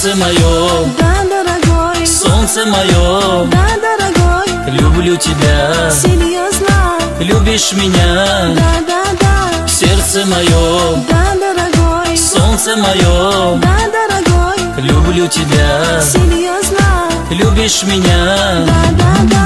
Сердце мое, да, дорогой. солнце мое, да, дорогой. люблю тебя, Серьезно, любишь меня. да, да, да. Сердце мое, да, дорогой. солнце мое, да, дорогой. люблю тебя, Серьезно, любишь меня. да, да, да.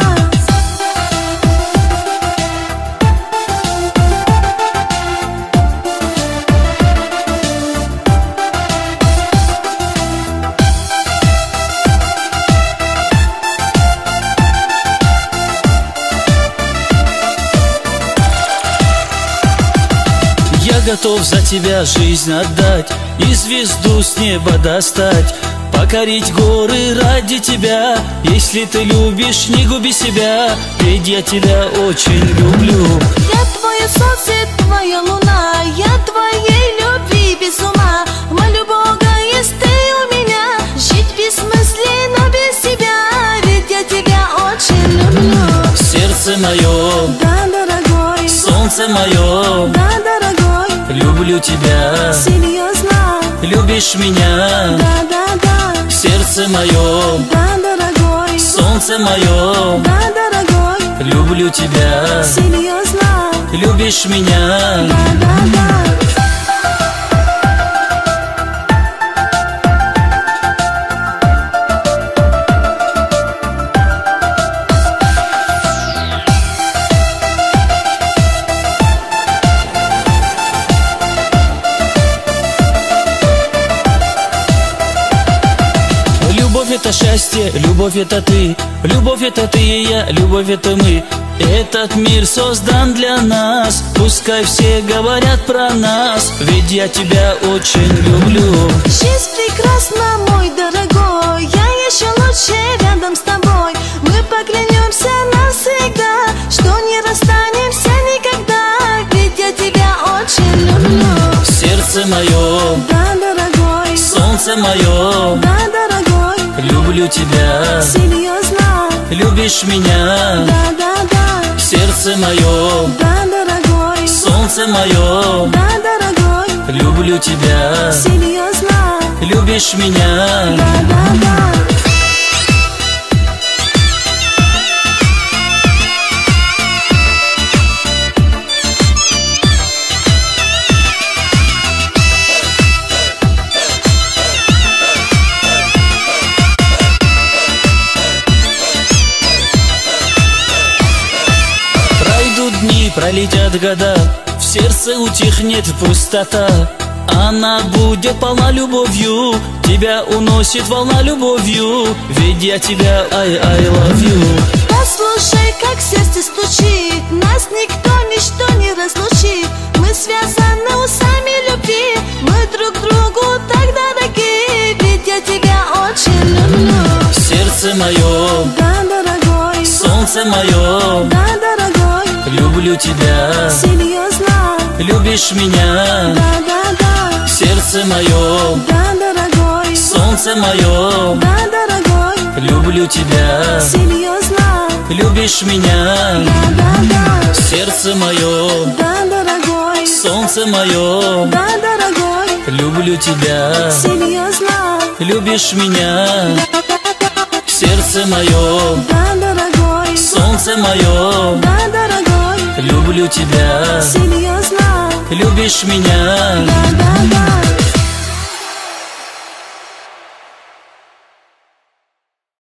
Я готов за тебя жизнь отдать и звезду с неба достать, покорить горы ради тебя. Если ты любишь, не губи себя, ведь я тебя очень люблю. Я твое солнце, твоя луна, я твоей любви без ума. Молю Бога, есть ты у меня, жить бессмысленно без тебя, ведь я тебя очень люблю. Сердце мое, да, дорогой. солнце мое, да, дорогой. люблю тебя, серьезно, любишь меня. да, да, да. Сердце мое, да, дорогой. солнце мое, да, дорогой. люблю тебя, серьезно, любишь меня. да, да, да. Любовь это счастье, любовь это ты, любовь это ты и я, любовь это мы. Этот мир создан для нас, пускай все говорят про нас, ведь я тебя очень люблю. Жизнь прекрасна, мой дорогой, я еще лучше рядом с тобой. Мы поклянемся навсегда, что не расстанемся никогда, ведь я тебя очень люблю. Сердце мое, да, дорогой. солнце мое, да, дорогой. люблю тебя, серьезно, любишь меня. да, да, да. Сердце мое, да, дорогой. солнце мое, да, дорогой. люблю тебя, серьезно, любишь меня. да, да, да. Дни пролетят года, в сердце утихнет пустота. Она будет полна любовью, тебя уносит волна любовью, ведь я тебя I love you. Послушай, как сердце стучит, нас никто, ничто не разлучит. Мы связаны узами любви, мы друг другу так дороги, ведь я тебя очень люблю. Сердце мое, да, дорогой. солнце мое, да, дорогой. люблю тебя, серьезно, любишь меня. да, да, да. Сердце мое, да, дорогой. солнце мое, да, дорогой. люблю тебя, серьезно, любишь меня. да, да, да. Сердце мое, да, дорогой. солнце мое, да, дорогой. люблю тебя, серьезно, любишь меня. да, да, да. Сердце мое, да, дорогой. солнце мое, да, дорогой. люблю тебя, серьезно, любишь меня. да, да, да.